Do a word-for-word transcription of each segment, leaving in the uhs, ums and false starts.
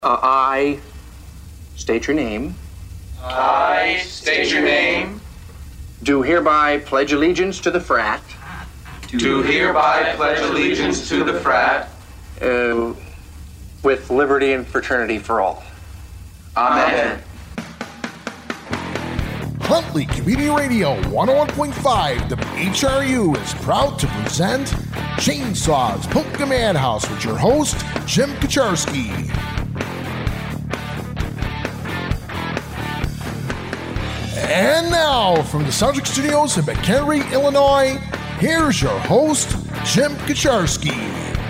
Uh, I state your name. I state your name. Do hereby pledge allegiance to the frat. Do hereby pledge allegiance to the frat. Uh, with liberty and fraternity for all. Amen. Huntley Community Radio one oh one point five W H R U is proud to present Chainsaws Polka Madhouse with your host, Jim Kaczarski. And now, from the Soundtrack Studios in McHenry, Illinois, here's your host, Jim Kaczarski.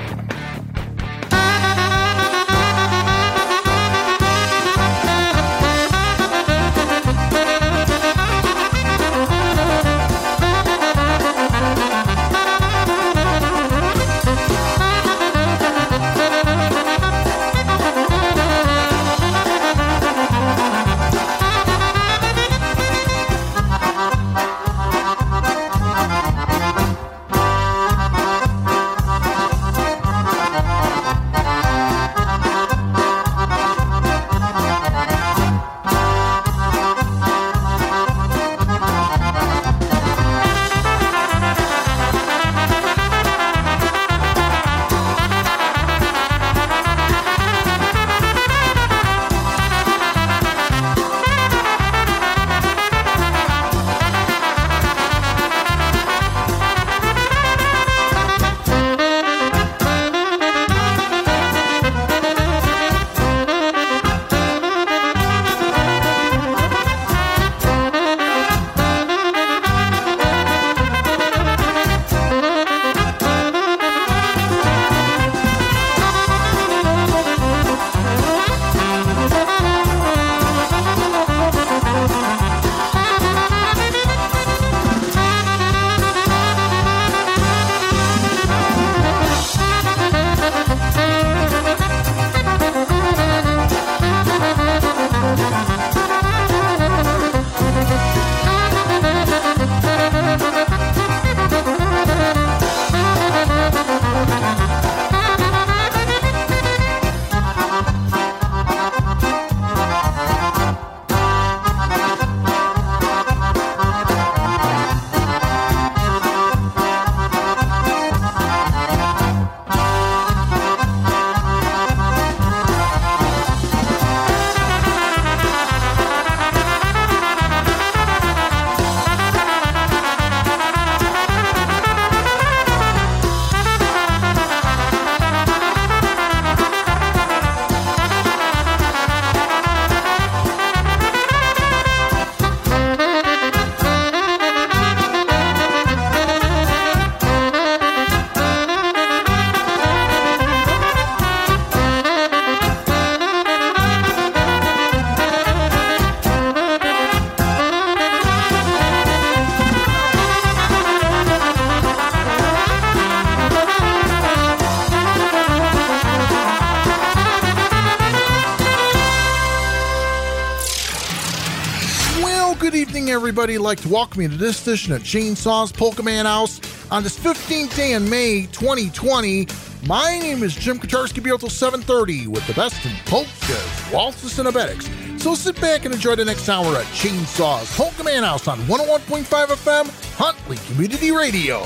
Everybody, like to welcome you to this edition of Chainsaws Polka Madhouse on this fifteenth day in May twenty twenty. My name is Jim Kaczarski, be until seven thirty with the best in polkas, waltzes, and abetics. So sit back and enjoy the next hour at Chainsaws Polka Madhouse on one oh one point five F M, Huntley Community Radio.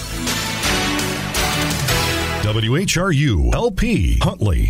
W H R U L P Huntley.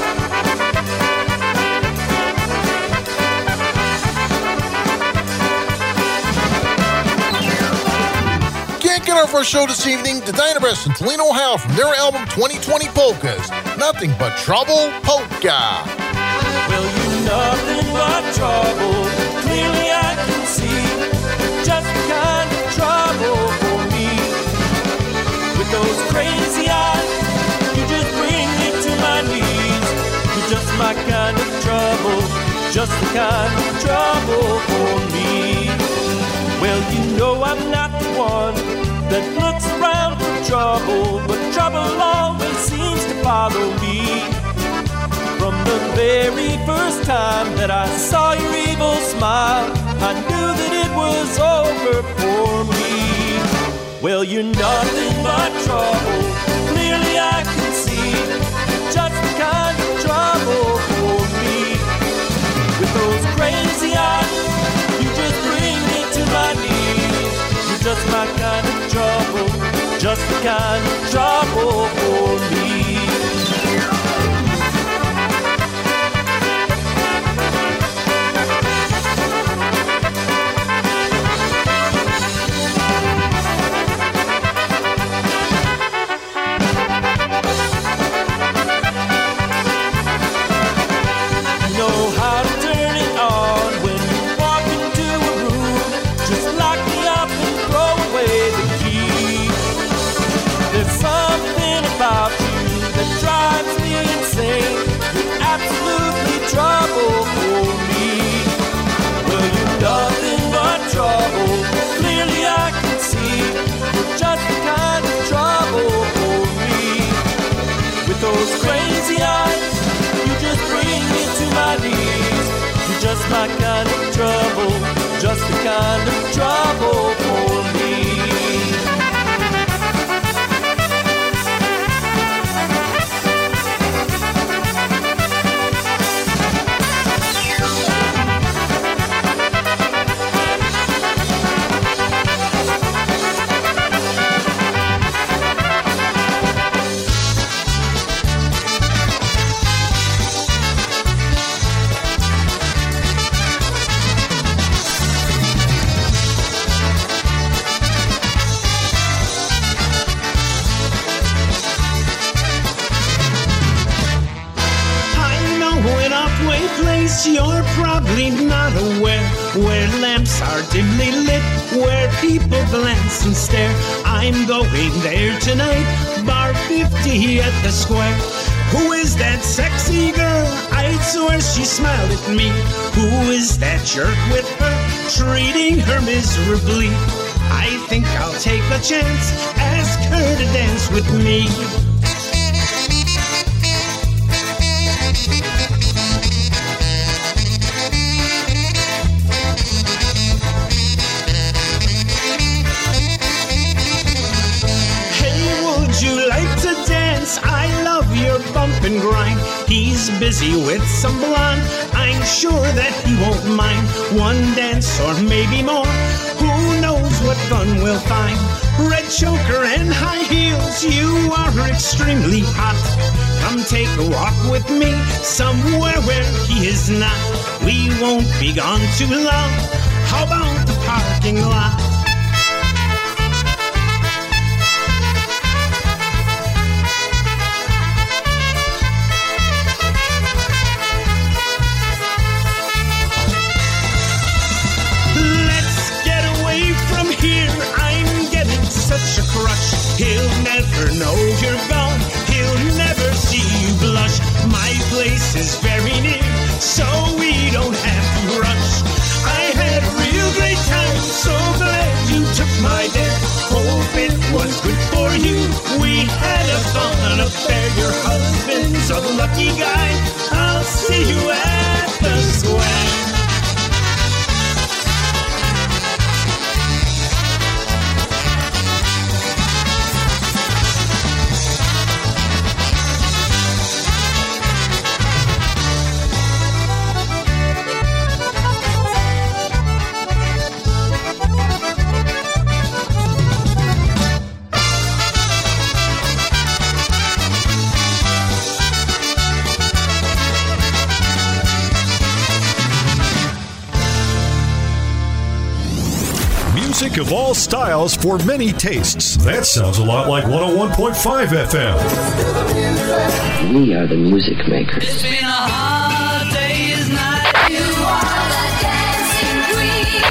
Get our first show this evening, the Dynabrist in Toledo, Ohio, from their album twenty twenty Polkas, Nothing But Trouble Polka. Well, you nothing but trouble, clearly I can see, just the kind of trouble for me. With those crazy eyes, you just bring me to my knees. You're just my kind of trouble, just the kind of trouble for me. Well, you know I'm not the one that looks around for trouble, but trouble always seems to follow me. From the very first time that I saw your evil smile, I knew that it was over for me. Well, you're nothing but trouble, clearly I can see, just the kind of trouble for kind of trouble for me. Trouble for me. Well, you're nothing but trouble. Clearly I can see you're just the kind of trouble for me. With those crazy eyes, you just bring me to my knees. You're just my kind of trouble, just the kind of trouble for me. You're probably not aware where lamps are dimly lit, where people glance and stare. I'm going there tonight, bar fifty at the square. Who is that sexy girl? I'd swear she smiled at me. Who is that jerk with her, treating her miserably? I think I'll take a chance, ask her to dance with me. I love your bump and grind. He's busy with some blonde. I'm sure that he won't mind one dance or maybe more. Who knows what fun we'll find? Red choker and high heels, you are extremely hot. Come take a walk with me somewhere where he is not. We won't be gone too long. How about the parking lot? Such a crush, he'll never know you're gone. He'll never see you blush. My place is very near, so we don't have to rush. I had a real great time, so glad you took my dare. Hope it was good for you. We had a fun affair. Your husband's a lucky guy. I'll see you at the square. Music of all styles for many tastes. That sounds a lot like one oh one point five F M. We are the music makers. It's been a hard day's night. You are the dancing queen.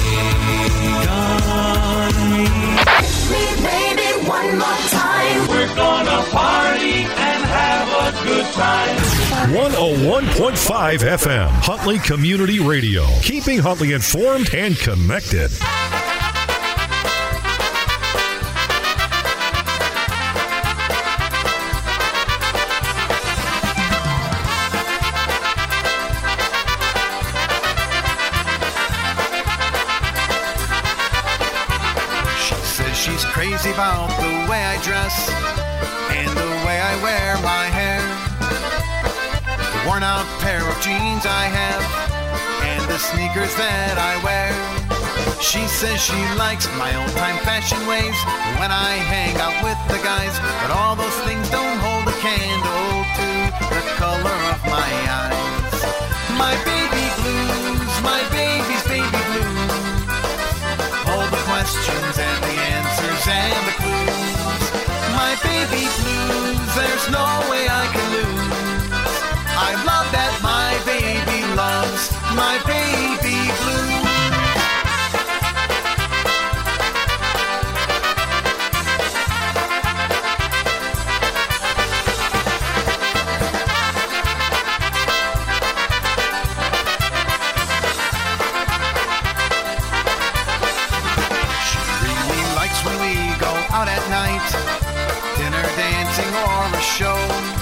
Baby, one more time. We're gonna party and have a good time. one oh one point five F M, Huntley Community Radio. Keeping Huntley informed and connected. She's crazy about the way I dress and the way I wear my hair. The worn out pair of jeans I have and the sneakers that I wear. She says she likes my old-time fashion ways when I hang out with the guys, but all those things don't hold a candle to the color of my eyes. My baby blues, my baby's baby blues, all the questions and the answers and the clues. My baby blues, there's no way I can lose. I love that my baby loves my baby blues. Out at night, dinner, dancing, or a show.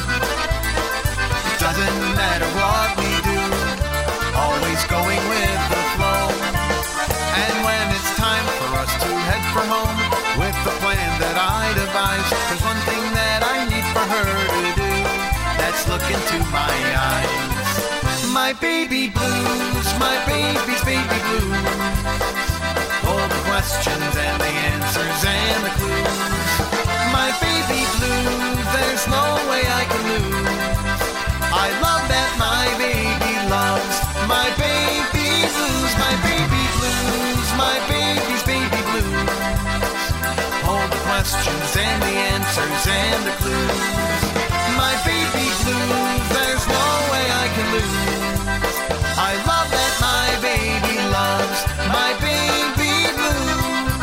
Doesn't matter what we do, always going with the flow. And when it's time for us to head for home, with the plan that I devised, there's one thing that I need for her to do, that's look into my eyes. My baby blues, my baby's baby blues, all the questions and the answers and the clues. My baby blues, there's no way I can lose. I love that my baby loves my baby blues. My baby blues, my baby's baby blues, all the questions and the answers and the clues. My baby blues, there's no way I can lose. I love that my baby loves my baby blues.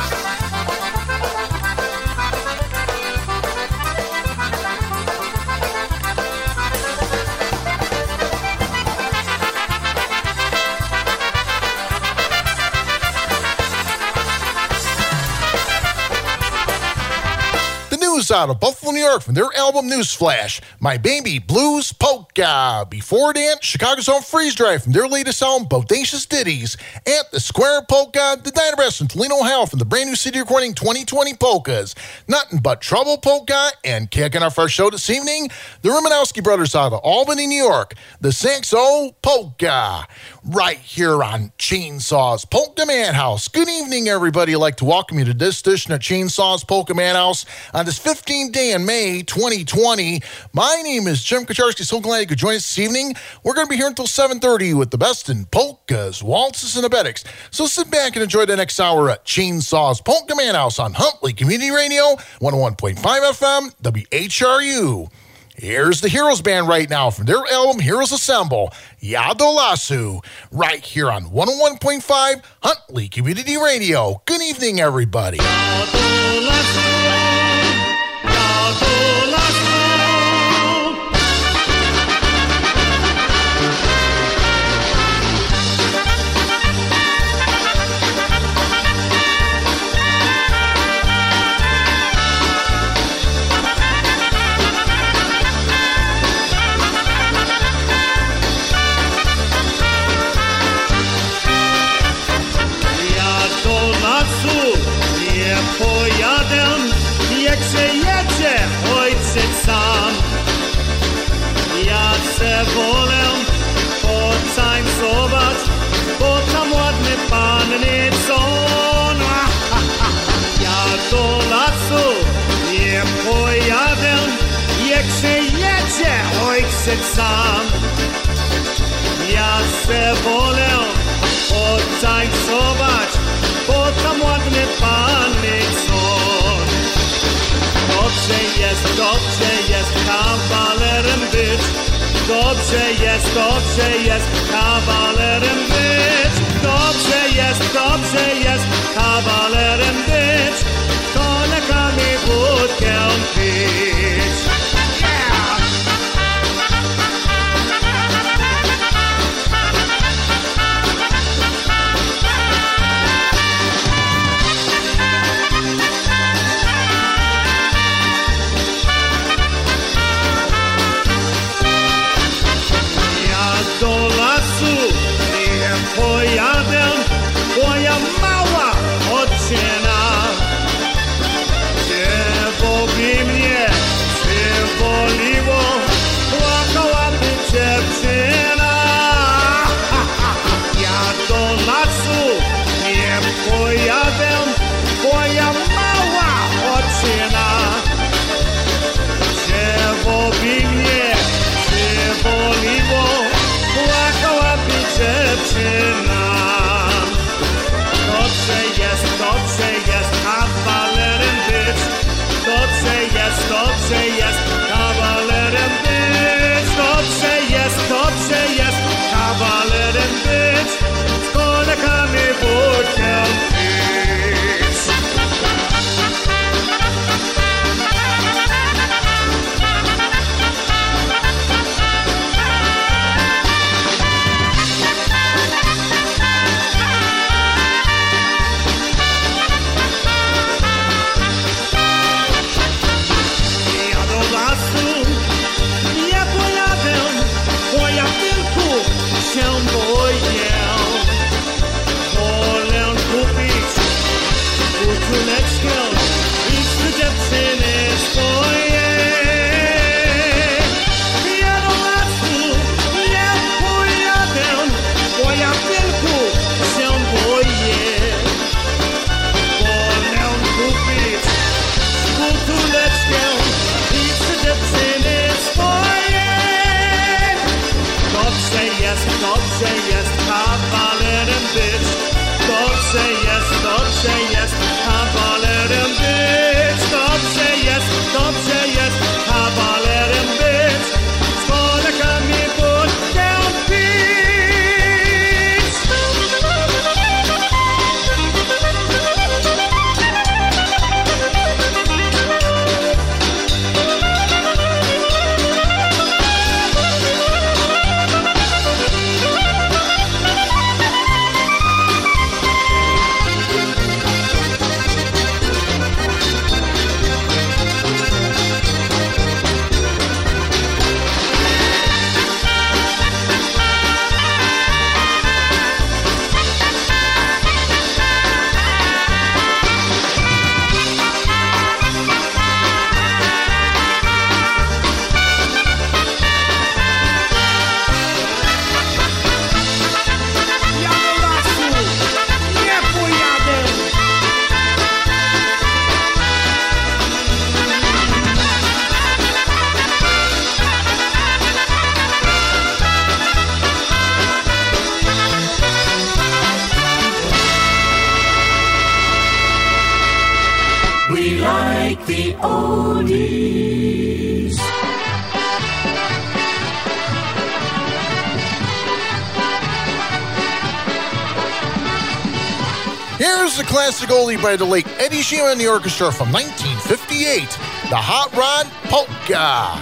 Out of Buffalo, New York, from their album Newsflash, My Baby Blues Polka. Before that, Chicago's own Freeze Drive from their latest album, Bodacious Ditties. At the Square Polka, the Dynabrass from Toledo, Ohio, from the brand new C D recording twenty twenty Polkas. Nothing But Trouble Polka. And kicking off our show this evening, the Romanowski Brothers out of Albany, New York, the Saxo Polka. Right here on Chainsaws Polka Man House. Good evening, everybody. I'd like to welcome you to this edition of Chainsaws Polka Man House on this fifteenth day in May twenty twenty. My name is Jim Kacharski. So glad you could join us this evening. We're going to be here until seven thirty with the best in polkas, waltzes, and abetics. So sit back and enjoy the next hour at Chainsaws Polka Man House on Huntley Community Radio, one oh one point five F M, W H R U. Here's the Heroes Band right now from their album Heroes Assemble, Yadolasu, right here on one oh one point five Huntley Community Radio. Good evening, everybody. Yadolasu, Yadolasu. Nie pojadę, jak się jedzie ojciec sam. Ja se wolę potańcować, bo tam ładne panny są. Ja do lasu nie pojadę, jak się jedzie ojciec sam. Ja se wolę potańcować, bo tam ładne panny są. Dobrze jest, dobrze jest kawalerem być. Dobrze jest, dobrze jest kawalerem być. Dobrze jest, dobrze jest kawalerem być. Koleżankami wódkę pić. Yeah! Pojadę, moja mała odciena, gdzie pobi mnie się boję. Wolę kupić buteleczkę i z dziewczyny swoje. Ja do lasu nie pojadę, bo ja tylko się boję. Wolę kupić buteleczkę i z dziewczyny swoje. Dobrze jest, dobrze jest kawalerem być. Dobrze jest, dobrze jest kawalerem być. Dobrze jest, dobrze jest kawalerem być. Z kolegami budę pić. We like the oldies. Here's the classic oldie by the late Eddie Sheehan and the orchestra from nineteen fifty-eight, the Hot Rod Polka.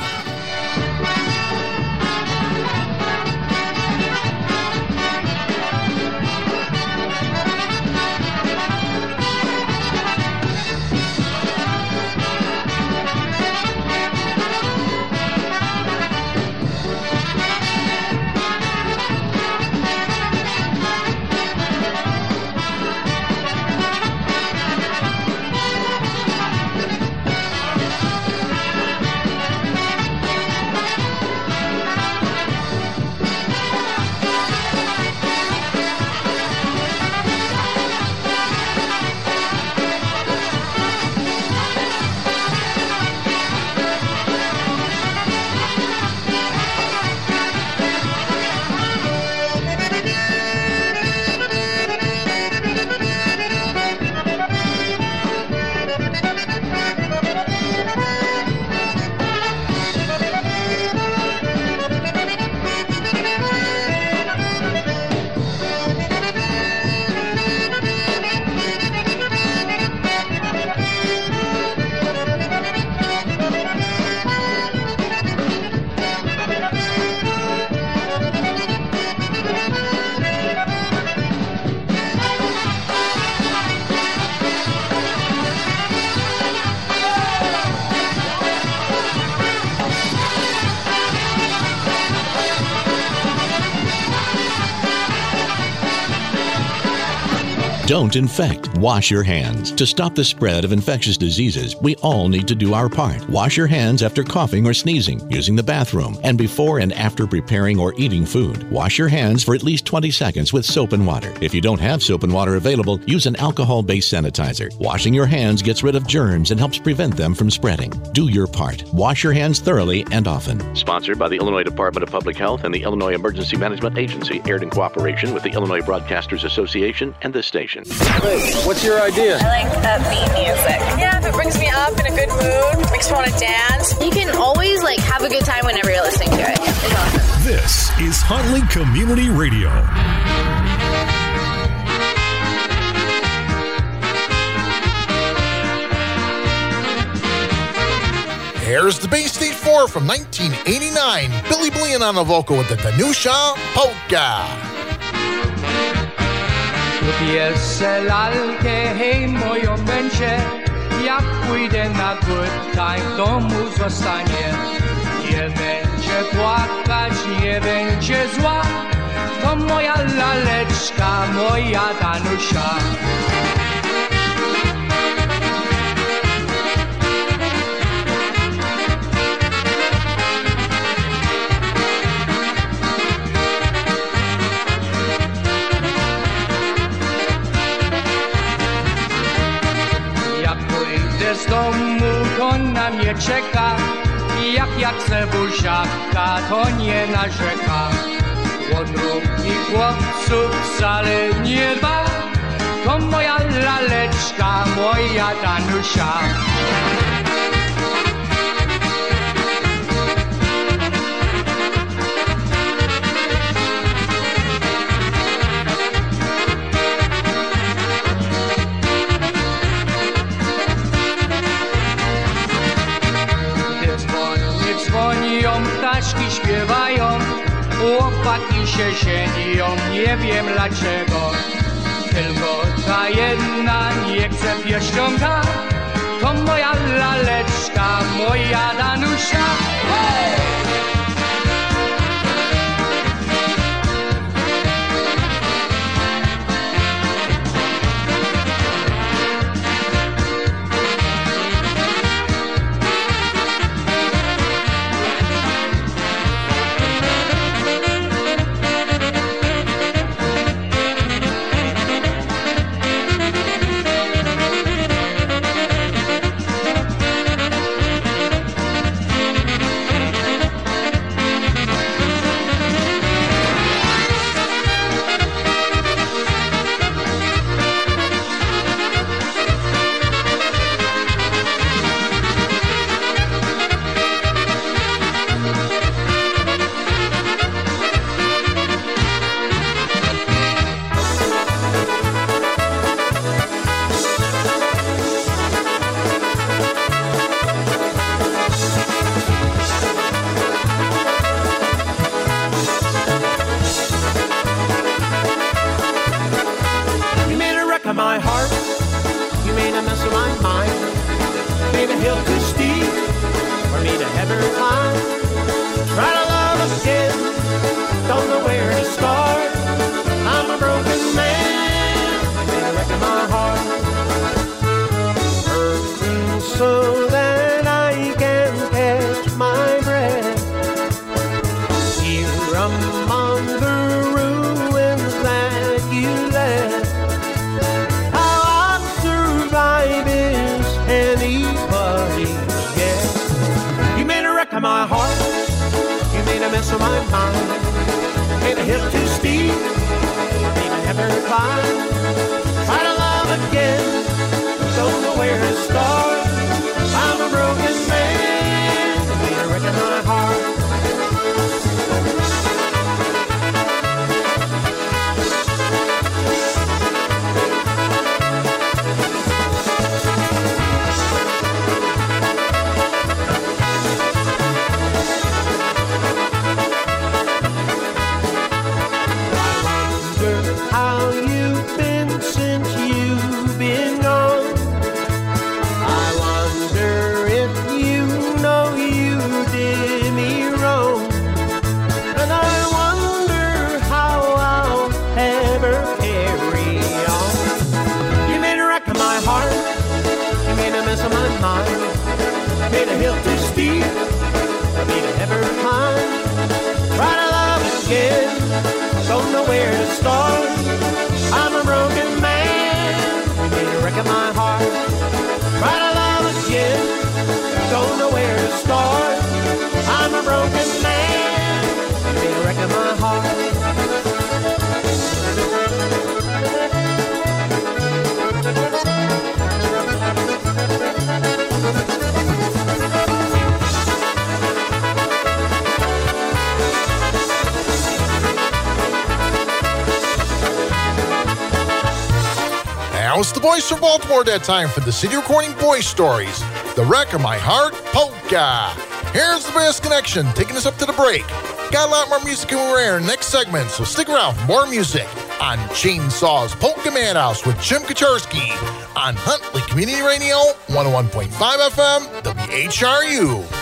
Don't infect. Wash your hands. To stop the spread of infectious diseases, we all need to do our part. Wash your hands after coughing or sneezing, using the bathroom, and before and after preparing or eating food. Wash your hands for at least twenty seconds with soap and water. If you don't have soap and water available, use an alcohol-based sanitizer. Washing your hands gets rid of germs and helps prevent them from spreading. Do your part. Wash your hands thoroughly and often. Sponsored by the Illinois Department of Public Health and the Illinois Emergency Management Agency, aired in cooperation with the Illinois Broadcasters Association and this station. Hey, what's your idea? I like upbeat music. Yeah, if it brings me up in a good mood, makes me want to dance. You can always like have a good time whenever you're listening to it. It's awesome. This is Huntley Community Radio. Here's the Bay State Four from nineteen eighty-nine. Billy Blean on the vocal with the Danusha Polka. Pieselalkę, hej moją będzie, jak pójdę na good time, w domu zostanie. Nie będzie płakać, nie będzie zła, to laleczka, moja Danusia. Z domu to na mnie czeka, jak jak se buziaka, to nie narzeka. O drugich chłopców wcale nie dba, to moja laleczka, moja Danusia. Dzwonią, ptaszki śpiewają, chłopaki się żenią, nie wiem dlaczego. Tylko ta jedna nie chce pierścionka, to moja laleczka, moja Danusia. Hey! My heart, you made a mess of my mind. Made a hill too steep, made a heaven climb. Try to love again, don't know where to start. I'm a broken man, made a wreck of my heart. Made a hill too steep, made a heaven climb. Try to love again, don't know where to start. I'm a broken man, made a wreck of my heart. Try to love again, don't know where to start. I'm a broken man, made a wreck of my heart. Now it's the boys from Baltimore that time for the City Recording Boy Stories, The Wreck of My Heart Polka. Here's the Bass Connection taking us up to the break. Got a lot more music in our next segment, so stick around for more music on Chainsaw's Polka Madhouse with Jim Kaczorski on Huntley Community Radio, one oh one point five F M, W H R U.